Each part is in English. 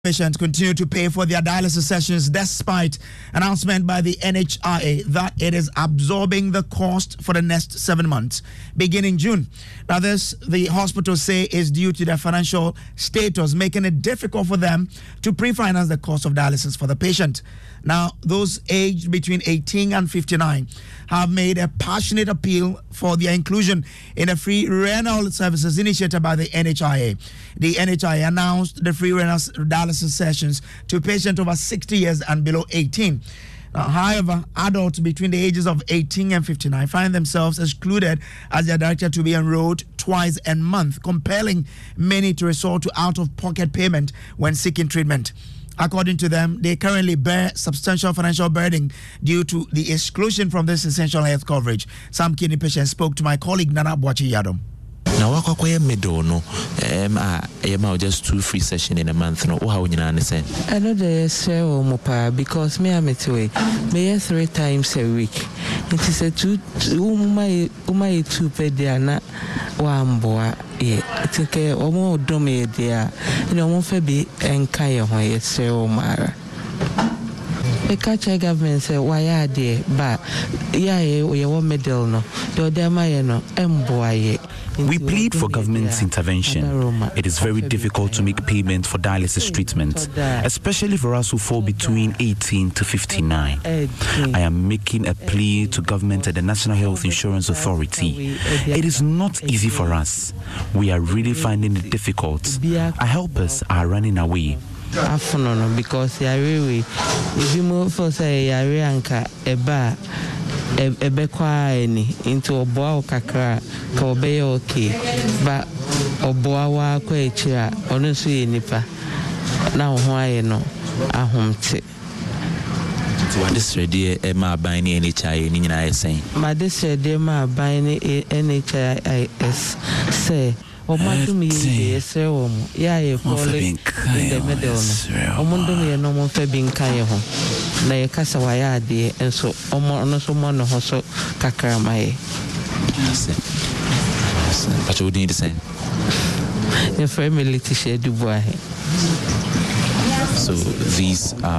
Patients continue to pay for their dialysis sessions despite announcement by the NHIA that it is absorbing the cost for the next 7 months, beginning June. Now, this, the hospitals say, is due to their financial status, making it difficult for them to pre-finance the cost of dialysis for the patient. Now, those aged between 18 and 59 have made a passionate appeal for their inclusion in the free renal services initiated by the NHIA. The NHIA announced the free renal dialysis sessions to patients over 60 years and below 18. However, adults between the ages of 18 and 59 find themselves excluded as they are directed to be enrolled twice a month, compelling many to resort to out-of-pocket payment when seeking treatment. According to them, they currently bear substantial financial burden due to the exclusion from this essential health coverage. Some kidney patients spoke to my colleague Nana Boachi Yadom. Now, what kwakwa middle no just 2 free sessions in a month no how you understand. I know the sell mopa because me am it way me 3 times a week. It is a 2 2 per day na one boy think omo dome there no mo fe bi enka ye ho ye sell mara. The catcher government say why are there but we middle no we plead for government's intervention. It is very difficult to make payment for dialysis treatment, especially for us who fall between 18 to 59. I am making a plea to government and the National Health Insurance Authority. It is not easy for us. We are really finding it difficult. Our helpers are running away. Afono because really if you move for say anka eba kwa any into oboa kakra ka obey okay but oboa wa kwa echira ono so nipa na ho aye no ahomte. What is ready ma ban ni NHIA ni nyina yesen ma this ready ma ban ni NHIS say Omadumi yese omo ya ye kole in the middle no omundum ye no mo fa binka ye ho na ye kasa wa ya de enso omo no so mo no ho so kakra mai but you need the same your family to share Dubai. So these are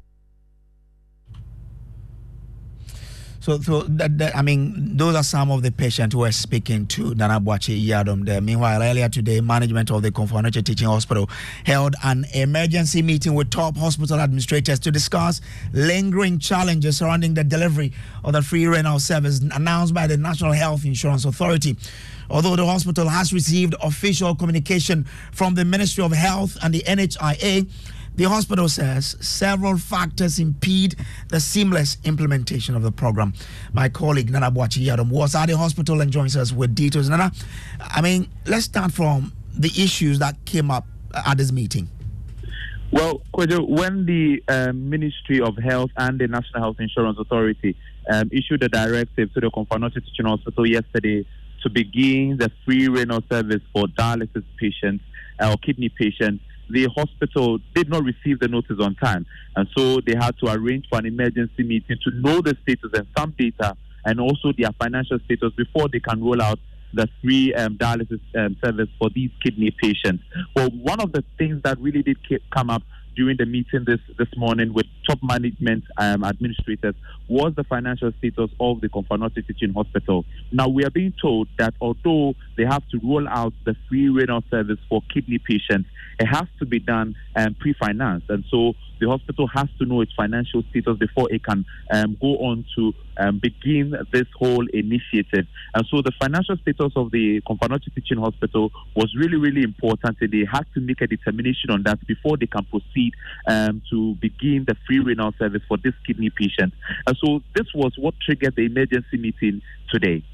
So that, I mean, those are some of the patients who were speaking to Nana Boachi Yadom there. Meanwhile, earlier today, management of the Konfo Teaching Hospital held an emergency meeting with top hospital administrators to discuss lingering challenges surrounding the delivery of the free renal service announced by the National Health Insurance Authority. Although the hospital has received official communication from the Ministry of Health and the NHIA, the hospital says several factors impede the seamless implementation of the program. My colleague Nana Boachi Yadom was at the hospital and joins us with details. Nana, I mean, let's start from the issues that came up at this meeting. Well, Kwejo, when the Ministry of Health and the National Health Insurance Authority issued a directive to the Konfo Teaching Hospital yesterday to begin the free renal service for dialysis patients or kidney patients, the hospital did not receive the notice on time, and so they had to arrange for an emergency meeting to know the status and some data and also their financial status before they can roll out the free dialysis service for these kidney patients. Well, one of the things that really did come up during the meeting this morning with top management administrators was the financial status of the Konfo Teaching Hospital. Now, we are being told that although they have to roll out the free renal service for kidney patients, it has to be done pre-financed, and so the hospital has to know its financial status before it can go on to begin this whole initiative. And so the financial status of the Konfo Teaching Hospital was really, really important, and they had to make a determination on that before they can proceed to begin the free renal service for this kidney patient. And so this was what triggered the emergency meeting today.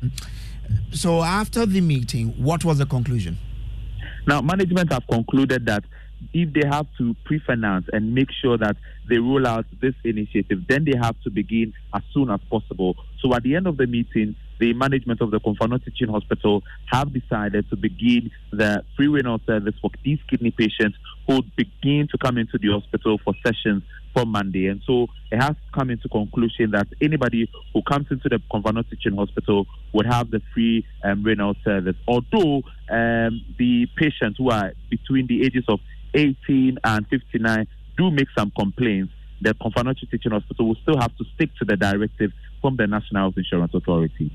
So after the meeting, what was the conclusion? Now, management have concluded that if they have to pre-finance and make sure that they roll out this initiative, then they have to begin as soon as possible. So at the end of the meeting, the management of the Konfo Teaching Hospital have decided to begin the free renal service for these kidney patients who begin to come into the hospital for sessions from Monday. And so it has come into conclusion that anybody who comes into the Konfo Teaching Hospital would have the free renal service. Although the patients who are between the ages of 18 and 59 do make some complaints, the Komfo Teaching Hospital will still have to stick to the directive from the National Health Insurance Authority.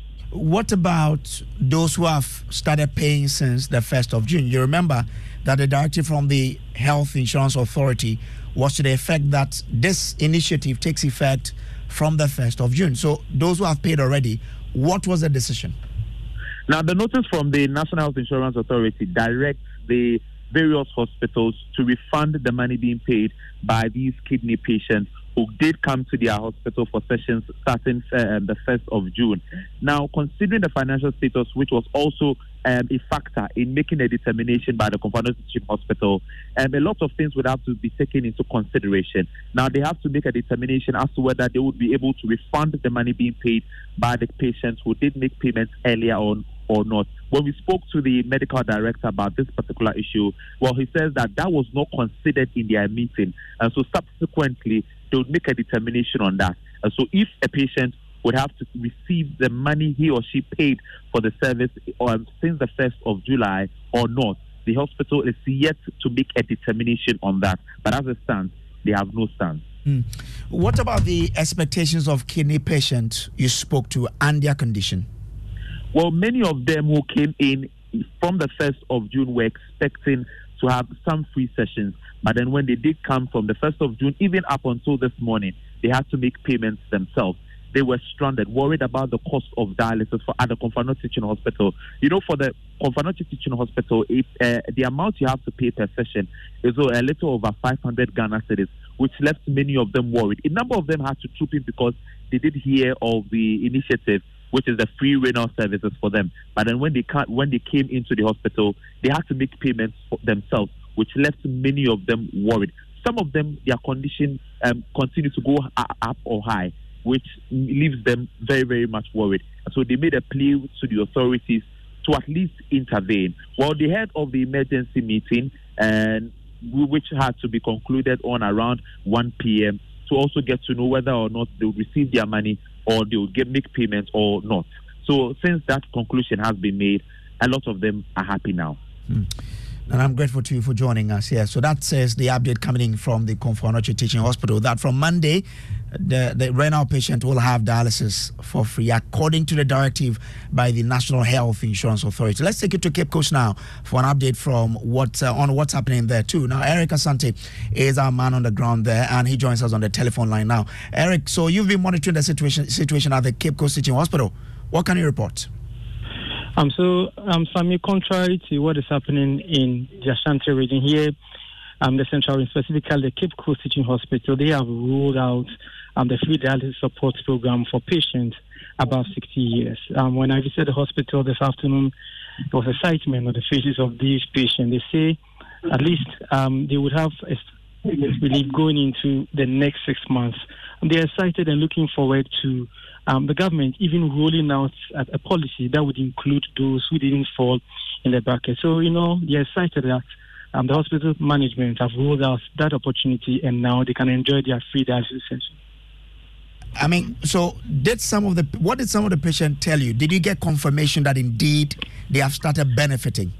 What about those who have started paying since the 1st of June? You remember that the directive from the Health Insurance Authority was to the effect that this initiative takes effect from the 1st of June. So those who have paid already, what was the decision? Now, the notice from the National Health Insurance Authority directs the various hospitals to refund the money being paid by these kidney patients who did come to their hospital for sessions starting the 1st of June. Now, considering the financial status, which was also a factor in making a determination by the Komfo Teaching Hospital, a lot of things would have to be taken into consideration. Now, they have to make a determination as to whether they would be able to refund the money being paid by the patients who did make payments earlier on or not. When we spoke to the medical director about this particular issue, well, he says that was not considered in their meeting. And so subsequently, they would make a determination on that. And so if a patient would have to receive the money he or she paid for the service since the 1st of July or not, the hospital is yet to make a determination on that. But as it stands, they have no stance. What about the expectations of kidney patients you spoke to and their condition? Well, many of them who came in from the 1st of June were expecting to have some free sessions. But then when they did come from the 1st of June, even up until this morning, they had to make payments themselves. They were stranded, worried about the cost of dialysis at the Komfo Teaching Hospital. You know, for the Komfo Teaching Hospital, the amount you have to pay per session is a little over 500 Ghana cedis, which left many of them worried. A number of them had to troop in because they did hear of the initiative, which is the free renal services for them. But then when they came into the hospital, they had to make payments for themselves, which left many of them worried. Some of them, their condition continued to go up or high, which leaves them very, very much worried. And so they made a plea to the authorities to at least intervene. Well, the head of the emergency meeting, which had to be concluded on around 1 p.m., to also get to know whether or not they will receive their money or they will make payments or not. So since that conclusion has been made, a lot of them are happy now. And I'm grateful to you for joining us here. So that says the update coming in from the Komfo Teaching Hospital that from Monday, the renal patient will have dialysis for free according to the directive by the National Health Insurance Authority. Let's take it to Cape Coast now for an update from what's happening there too. Now, Eric Asante is our man on the ground there, and he joins us on the telephone line now. Eric, so you've been monitoring the situation at the Cape Coast Teaching Hospital. What can you report? Sammy, contrary to what is happening in the Ashanti region here, the central region, specifically the Cape Coast Teaching Hospital, they have rolled out the free dialysis support program for patients above 60 years. When I visited the hospital this afternoon, there was excitement on the faces of these patients. They say at least they would have relief going into the next 6 months. They're excited and looking forward to the government even rolling out a policy that would include those who didn't fall in the bracket. So, they're excited that the hospital management have rolled out that opportunity and now they can enjoy their free dialysis session. I mean, so what did some of the patients tell you? Did you get confirmation that indeed they have started benefiting?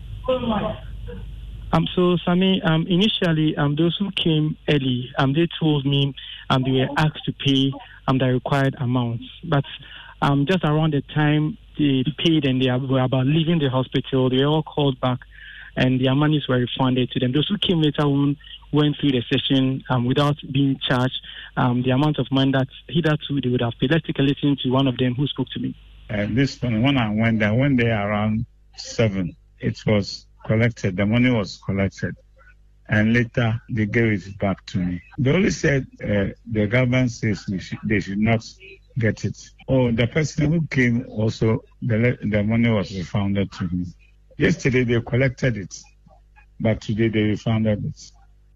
So, Sammy, initially, those who came early, they told me they were asked to pay the required amounts. But just around the time they paid and they were about leaving the hospital, they were all called back and their monies were refunded to them. Those who came later on went through the session without being charged the amount of money that hitherto they would have paid. Let's take a listen to one of them who spoke to me. This one, when I went there around 7. It was collected. The money was collected. And later, they gave it back to me. They only said the government says they should not get it. Oh, the person who came also, the money was refunded to him. Yesterday, they collected it. But today, they refunded it.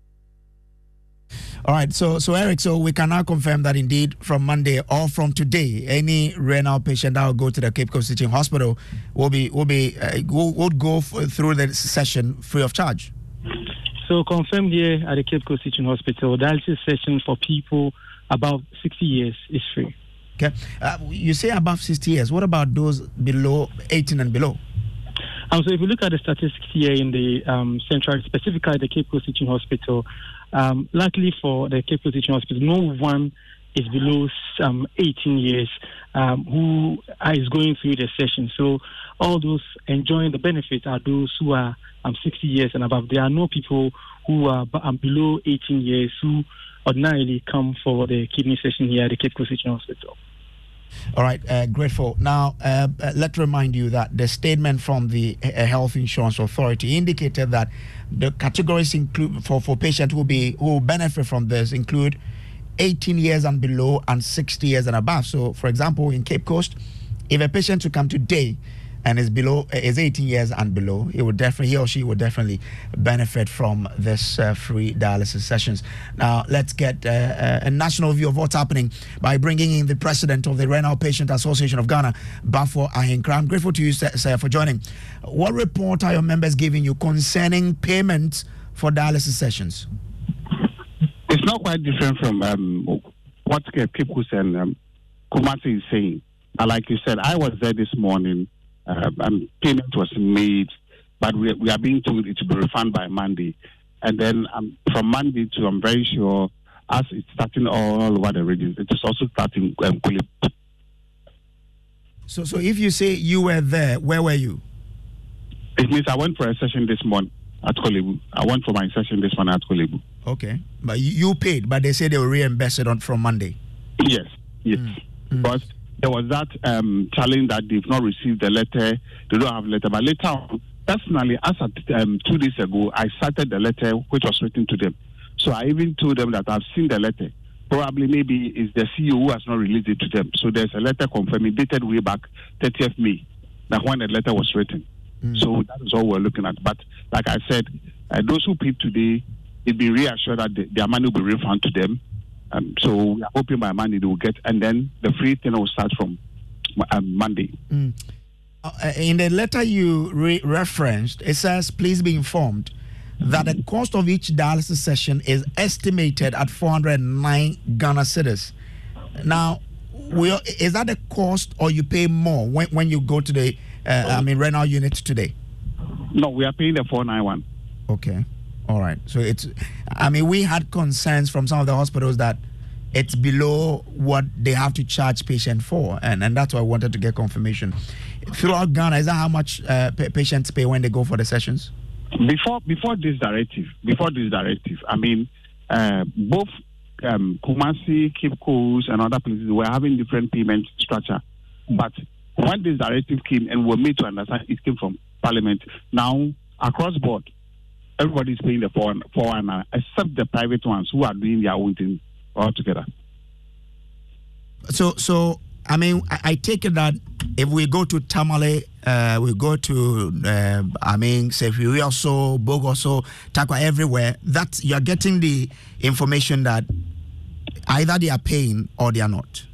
All right, so Eric, so we can now confirm that indeed from Monday or from today, any renal patient that will go to the Cape Coast Teaching Hospital will go through the session free of charge. So confirmed here at the Cape Coast Teaching Hospital, dialysis session for people above 60 years is free. Okay, you say above 60 years. What about those below 18 and below? So if you look at the statistics here in the central, specifically the Cape Coast Teaching Hospital, luckily for the Cape Coast Teaching Hospital, no one is below 18 years who is going through the session. So all those enjoying the benefits are those who are 60 years and above. There are no people who are below 18 years who ordinarily come for the kidney session here at the Cape Coast Teaching Hospital. All right, grateful. Now, let's remind you that the statement from the Health Insurance Authority indicated that the categories include for patients who will benefit from this include 18 years and below and 60 years and above. So, for example, in Cape Coast, if a patient to come today and is 18 years and below, he or she would definitely benefit from this free dialysis sessions. Now, let's get a national view of what's happening by bringing in the president of the Renal Patient Association of Ghana, Bafo Ahenkra. I'm grateful to you, sir, for joining. What report are your members giving you concerning payments for dialysis sessions? It's not quite different from what Cape Coast and Kumasi is saying. Like you said, I was there this morning. Payment was made, but we are being told it will be refunded by Monday. And then from Monday to, I'm very sure, as it's starting all over the regions, it is also starting Kolebu. So if you say you were there, where were you? It means I went for a session this morning at Kolebu. I went for my session this morning at Kolebu. Okay. But you paid, but they say they will reimburse it from Monday. Yes. Because there was that challenge that they've not received the letter, they don't have a letter. But later on, personally, as at 2 days ago, I cited the letter which was written to them. So I even told them that I've seen the letter. Probably maybe it's the CEO who has not released it to them. So there's a letter confirming, dated way back 30th May, that when the letter was written. So that is all we're looking at. But like I said, those who paid today, they'll be reassured that their money will be refunded to them. So we are hoping by Monday they will get, and then the free thing will start from Monday. In the letter you referenced, it says, please be informed that the cost of each dialysis session is estimated at 409 Ghana cedis. Now, is that the cost, or you pay more when you go to the renal unit today? No, we are paying the 491. Okay. All right. So we had concerns from some of the hospitals that it's below what they have to charge patient for, and that's why I wanted to get confirmation. Throughout Ghana, is that how much patients pay when they go for the sessions? Before this directive, both Kumasi, Cape Coast, and other places were having different payment structure. But when this directive came and were made to understand it came from Parliament, now across board, everybody's paying the 419, except the private ones who are doing their own thing altogether. So I take it that if we go to Tamale, we go to Sefiwi also, Bogoso, Takwa, everywhere, that you're getting the information that either they are paying or they are not.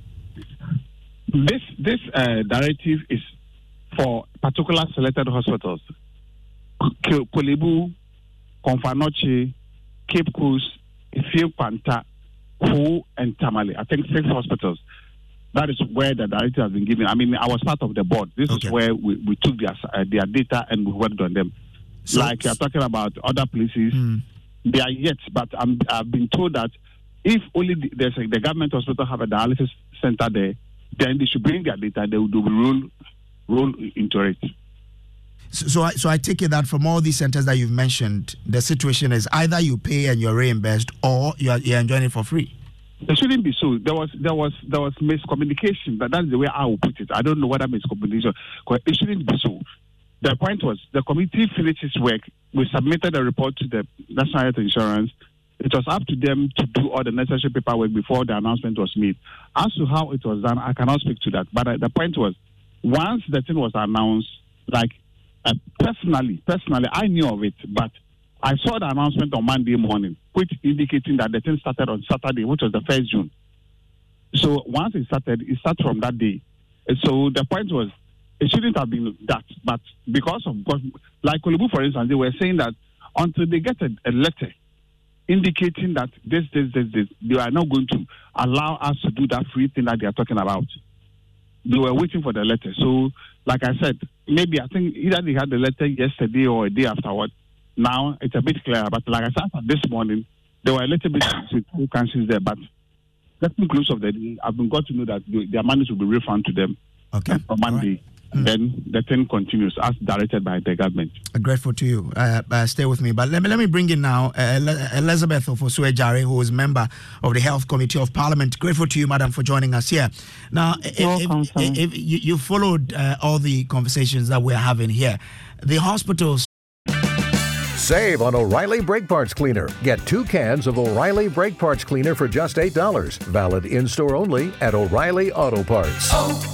This directive is for particular selected hospitals. Kolebu, Konfanoche, Cape Coast, Ifio Panta, Ho, and Tamale. I think 6 hospitals. That is where the directive has been given. I was part of the board. This is where we took their data and we worked on them. Like you're talking about other places, they are yet, but I've been told that if only the government hospital have a dialysis center there, then they should bring their data. They will roll into it. So I take it that from all these centers that you've mentioned, the situation is either you pay and you're reimbursed, or you're enjoying it for free. It shouldn't be so. There was miscommunication, but that's the way I will put it. I don't know whether miscommunication. It shouldn't be so. The point was the committee finished its work. We submitted a report to the National Health Insurance. It was up to them to do all the necessary paperwork before the announcement was made. As to how it was done, I cannot speak to that. But the point was, once the thing was announced, personally, I knew of it, but I saw the announcement on Monday morning, which indicating that the thing started on Saturday, which was the 1st June. So once it started from that day. So the point was, it shouldn't have been that, but because like Kolebu, for instance, they were saying that until they get a letter indicating that this, they are not going to allow us to do that free thing that they are talking about. They were waiting for the letter. So, like I said, maybe I think either they had the letter yesterday or a day afterward. Now it's a bit clearer. But like I said, this morning, there were a little bit of cancers there. But that's the close of the day. I've been got to know that their money will be refunded to them on Monday. Right. Then the thing continues as directed by the government. Grateful to you. Stay with me. But let me bring in now Elizabeth Ofosu-Adjare, who is member of the Health Committee of Parliament. Grateful to you, madam, for joining us here. Now, if you followed all the conversations that we're having here, the hospitals. Save on O'Reilly Brake Parts Cleaner. Get 2 cans of O'Reilly Brake Parts Cleaner for just $8. Valid in-store only at O'Reilly Auto Parts.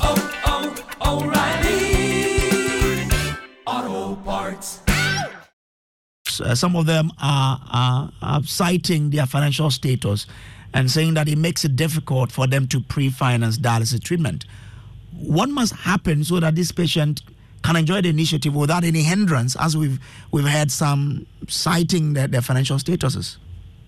O'Reilly Auto Parts. Some of them are citing their financial status and saying that it makes it difficult for them to pre-finance dialysis treatment. What must happen so that this patient can enjoy the initiative without any hindrance, as we've had some citing their financial statuses?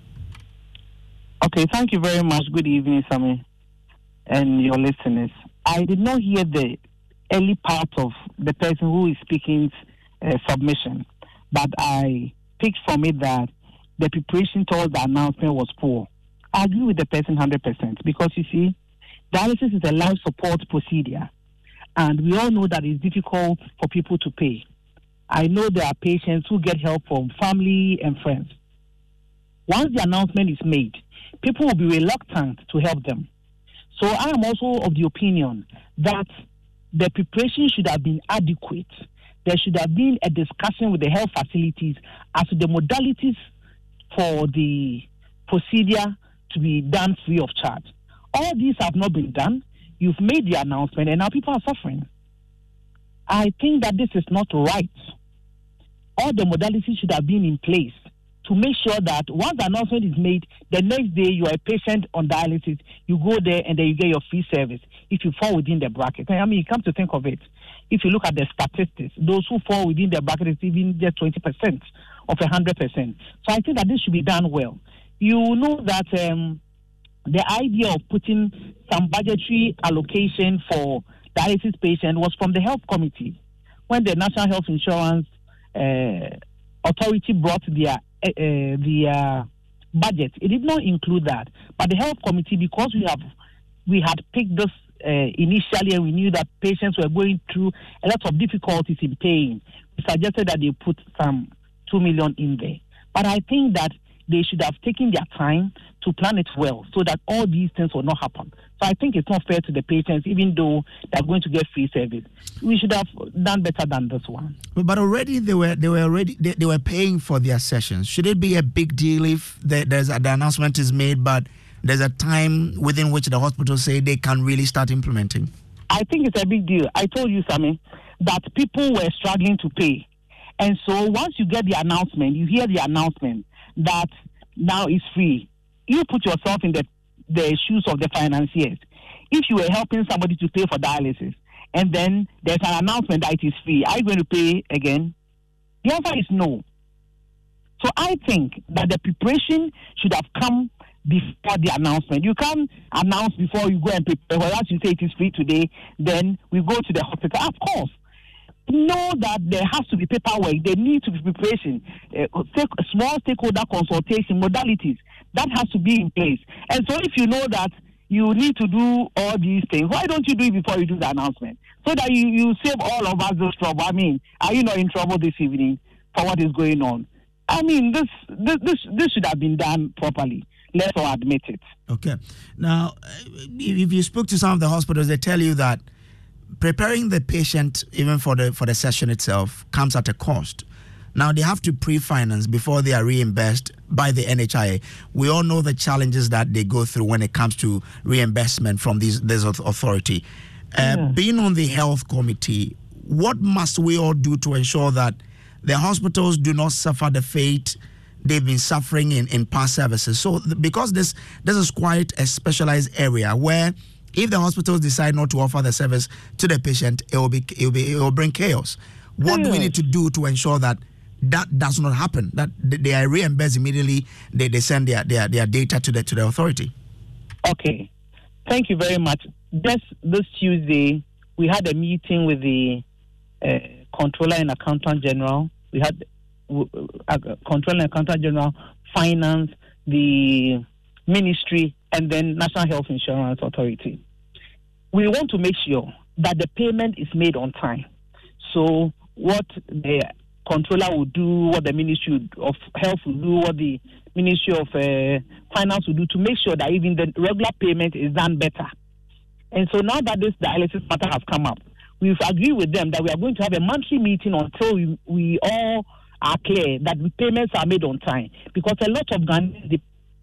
Okay, thank you very much. Good evening, Sammy, and your listeners. I did not hear the early part of the person who is speaking's submission, but I picked from it that the preparation towards the announcement was poor. I agree with the person 100% because, you see, dialysis is a life support procedure, and we all know that it's difficult for people to pay. I know there are patients who get help from family and friends. Once the announcement is made, people will be reluctant to help them. So I am also of the opinion that the preparation should have been adequate. There should have been a discussion with the health facilities as to the modalities for the procedure to be done free of charge. All these have not been done. You've made the announcement and now people are suffering. I think that this is not right. All the modalities should have been in place to make sure that once the announcement is made, the next day you are a patient on dialysis, you go there and then you get your free service if you fall within the bracket. I mean, you come to think of it, if you look at the statistics, those who fall within the bracket is even just 20% of 100%. So I think that this should be done well. You know that the idea of putting some budgetary allocation for dialysis patients was from the health committee. When the National Health Insurance Authority brought their budget, it did not include that. But the health committee, because we had picked this initially and we knew that patients were going through a lot of difficulties in paying, we suggested that they put some 2 million in there. But I think that they should have taken their time to plan it well so that all these things will not happen. So I think it's not fair to the patients, even though they're going to get free service. We should have done better than this one. But already they were paying for their sessions. Should it be a big deal if the announcement is made, but there's a time within which the hospitals say they can really start implementing? I think it's a big deal. I told you, Sammy, that people were struggling to pay. And so once you get the announcement, you hear the announcement that now it's free, you put yourself in the shoes of the financiers. If you were helping somebody to pay for dialysis, and then there's an announcement that it is free, are you going to pay again? The answer is no. So I think that the preparation should have come before the announcement. You can't announce before you go and prepare. Whereas you say it is free today, then we go to the hospital. Of course. Know that there has to be paperwork. There needs to be preparation, small stakeholder consultation, modalities. That has to be in place. And so if you know that you need to do all these things, why don't you do it before you do the announcement? So that you save all of us this trouble. I mean, are you not in trouble this evening for what is going on? I mean, this should have been done properly. Let's all admit it. Okay. Now, if you spoke to some of the hospitals, they tell you that preparing the patient, even for the session itself, comes at a cost. Now, they have to pre-finance before they are reimbursed by the NHIA. We all know the challenges that they go through when it comes to reimbursement from this authority. Being on the health committee, what must we all do to ensure that the hospitals do not suffer the fate they've been suffering in past services? So, because this is quite a specialized area where if the hospitals decide not to offer the service to the patient, it will bring chaos. What do we need to do to ensure that does not happen? That they are reimbursed immediately. They send their data to the authority. Okay, thank you very much. This Tuesday we had a meeting with the Controller and Accountant General. We had Controller and Accountant General, Finance, the Ministry, and then National Health Insurance Authority. We want to make sure that the payment is made on time. So what the Controller will do, what the Ministry of Health will do, what the Ministry of Finance will do to make sure that even the regular payment is done better. And so now that this dialysis matter has come up, we've agreed with them that we are going to have a monthly meeting until we all are clear that the payments are made on time. Because a lot of Ghanaians,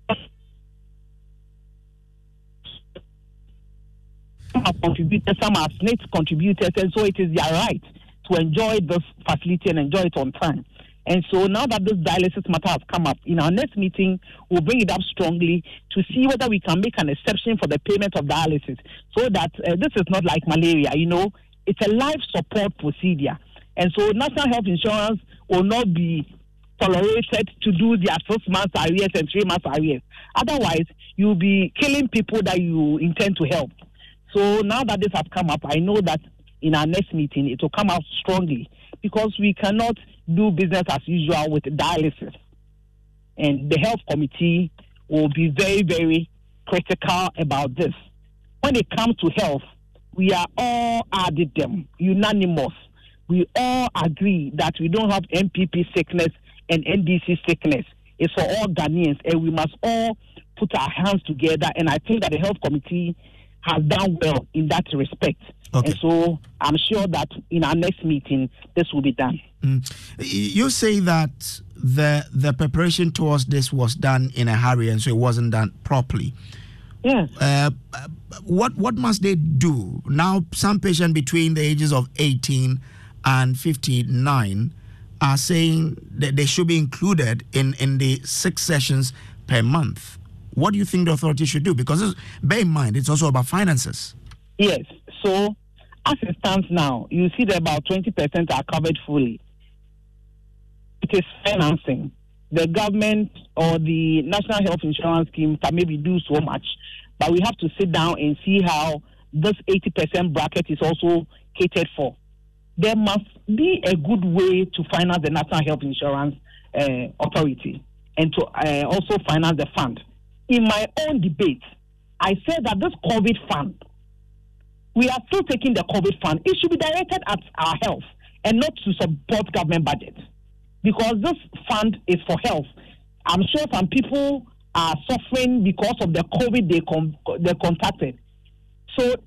some are contributors, some are SNIT contributors, and so it is their right to enjoy this facility and enjoy it on time. And so now that this dialysis matter has come up, in our next meeting, we'll bring it up strongly to see whether we can make an exception for the payment of dialysis so that this is not like malaria, it's a life support procedure. And so National Health Insurance will not be tolerated to do their 6 months arrears and 3 months arrears. Otherwise, you'll be killing people that you intend to help. So now that this has come up, I know that in our next meeting, it will come out strongly because we cannot do business as usual with dialysis. And the health committee will be very, very critical about this. When it comes to health, we are all added them, unanimous. We all agree that we don't have MPP sickness and NDC sickness. It's for all Ghanaians, and we must all put our hands together. And I think that the health committee has done well in that respect. Okay. And so I'm sure that in our next meeting, this will be done. You say that the preparation towards this was done in a hurry, and so it wasn't done properly. Yes. What must they do? Now, some patients between the ages of 18 and 59 are saying that they should be included in the 6 sessions per month. What do you think the authority should do? Because bear in mind, it's also about finances. Yes. So, as it stands now, you see that about 20% are covered fully. It is financing. The government or the National Health Insurance Scheme can maybe do so much, but we have to sit down and see how this 80% bracket is also catered for. There must be a good way to finance the National Health Insurance Authority and to also finance the fund. In my own debate, I said that this COVID fund, we are still taking the COVID fund. It should be directed at our health and not to support government budget. Because this fund is for health. I'm sure some people are suffering because of the COVID they contracted. So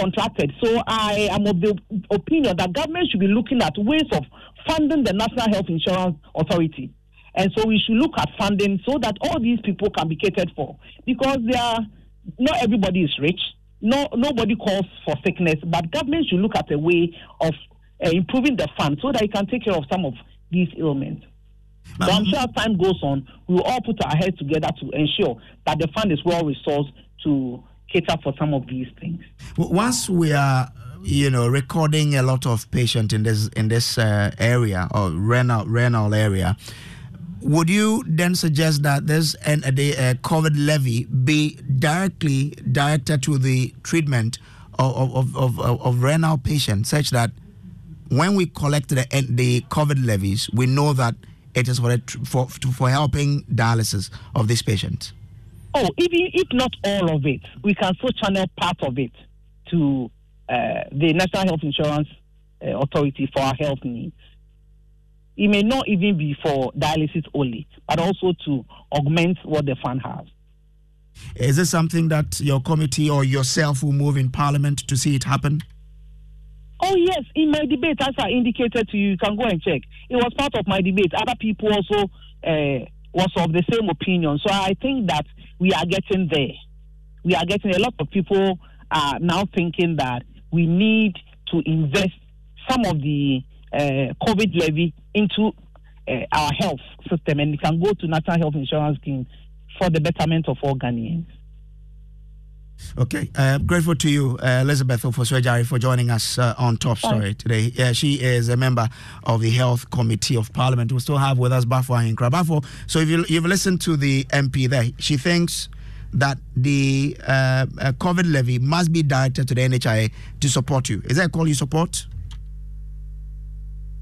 I am of the opinion that government should be looking at ways of funding the National Health Insurance Authority. And so we should look at funding so that all these people can be catered for. Because not everybody is rich. Nobody calls for sickness. But government should look at a way of improving the fund so that it can take care of some of these ailments. So I'm sure as time goes on, we will all put our heads together to ensure that the fund is well resourced to cater for some of these things. Once we are, recording a lot of patients in this area or renal area, would you then suggest that there's a COVID levy be directed to the treatment of renal patients, such that when we collect the COVID levies, we know that it is for helping dialysis of these patients? Oh, even if not all of it, we can still channel part of it to the National Health Insurance Authority for our health needs. It may not even be for dialysis only, but also to augment what the fund has. Is this something that your committee or yourself will move in Parliament to see it happen? Oh, yes. In my debate, as I indicated to you, you can go and check. It was part of my debate. Other people also was of the same opinion. So I think that we are getting there. We are getting a lot of people are now thinking that we need to invest some of the COVID levy into our health system, and we can go to National Health Insurance Scheme for the betterment of all Ghanaians. Okay, grateful to you, Elizabeth Ofoswejari, for joining us on Top Story today. She is a member of the Health Committee of Parliament. We still have with us Bafo Ahinkra. Bafo, so if you've listened to the MP there, she thinks that the COVID levy must be directed to the NHIA to support you. Is that a call you support?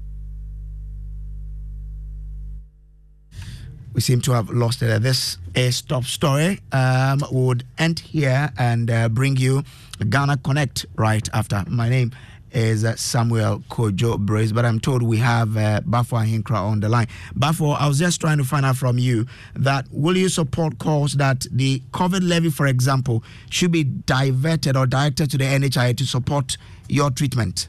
We seem to have lost it. This is Top Story. Would end here and bring you Ghana Connect right after. My name is Samuel Kojo Brace, but I'm told we have Bafo Ahinkra on the line. Bafo, I was just trying to find out from you that will you support calls that the COVID levy, for example, should be diverted or directed to the NHIA to support your treatment?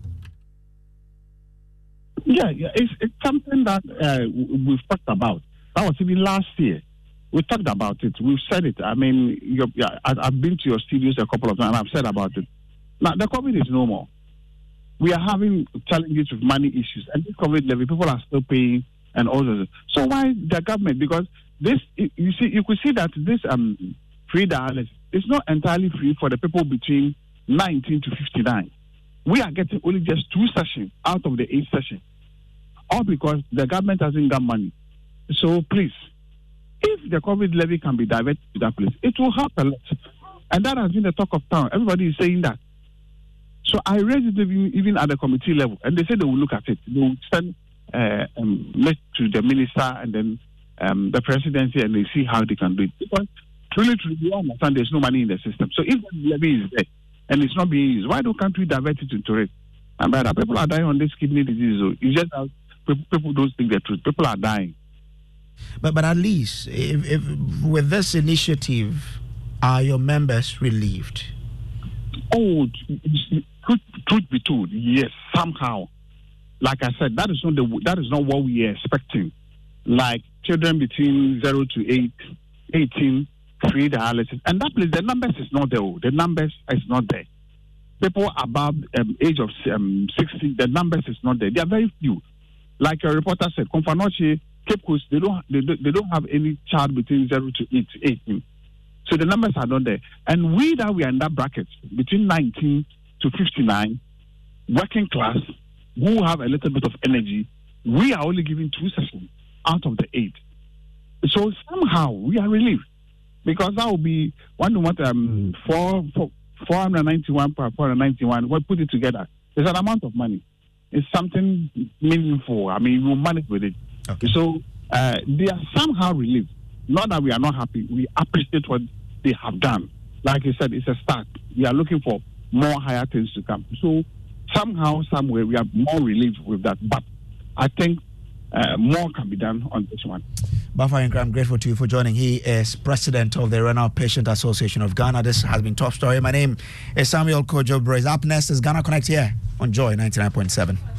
Yeah, it's something that we've talked about. That was even last year. We talked about it. We've said it. I mean, I've been to your studios a couple of times and I've said about it. Now, the COVID is no more. We are having challenges with money issues. And this COVID levy, people are still paying and all those. So why the government? Because this, you could see that this free dialysis is not entirely free for the people between 19 to 59. We are getting only just 2 sessions out of the 8 sessions. All because the government hasn't got money. So please, if the COVID levy can be diverted to that place, it will help a lot. And that has been the talk of town. Everybody is saying that. So I raised it even at the committee level, and they said they will look at it. They will send it to the minister and then the presidency, and they see how they can do it. Because truly, you understand there's no money in the system. So if the levy is there and it's not being used, why can't we divert it into it? And by that, people are dying on this kidney disease. So it's just that people don't think the truth. People are dying. But at least, if with this initiative, are your members relieved? Oh, truth be told, yes, somehow. Like I said, that is not what we are expecting. Like children between 0 to 18, free dialysis, and that place, the numbers is not there. The numbers is not there. People above age of 60, the numbers is not there. They are very few. Like a reporter said, Confanoche, Cape Coast, they don't have any child between 0 to 18. So the numbers are not there. And we are in that bracket between 19 to 59, working class, who have a little bit of energy, we are only giving 2 sessions out of the 8. So somehow we are relieved, because that will be 491 per 491. We put it together. It's an amount of money. It's something meaningful. I mean, we'll manage with it. Okay. So they are somehow relieved. Not that we are not happy. We appreciate what they have done. Like you said, it's a start. We are looking for more higher things to come. So somehow, somewhere, we are more relieved with that. But I think more can be done on this one. Bafo Ahinkra, I'm grateful to you for joining. He is president of the Renal Patient Association of Ghana. This has been Top Story. My name is Samuel Kojo Brace. Up next is Ghana Connect here on Joy 99.7.